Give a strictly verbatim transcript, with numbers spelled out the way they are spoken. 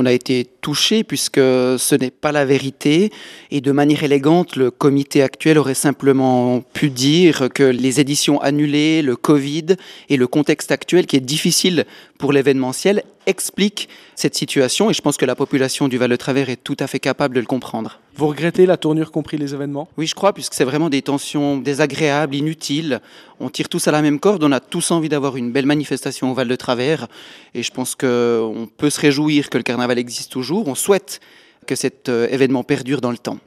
a été touché puisque ce n'est pas la vérité et de manière élégante, le comité actuel aurait simplement pu dire que les éditions annulées, le Covid et le contexte actuel qui est difficile pour l'événementiel expliquent cette situation et je pense que la population du Val-de-Travers est tout à fait capable de le comprendre. Vous regrettez la tournure qu'ont pris les événements ? Oui, je crois, puisque c'est vraiment des tensions désagréables, inutiles. On tire tous à la même corde, on a tous envie d'avoir une belle manifestation au Val-de-Travers. Et je pense qu'on peut se réjouir que le carnaval existe toujours. On souhaite que cet événement perdure dans le temps.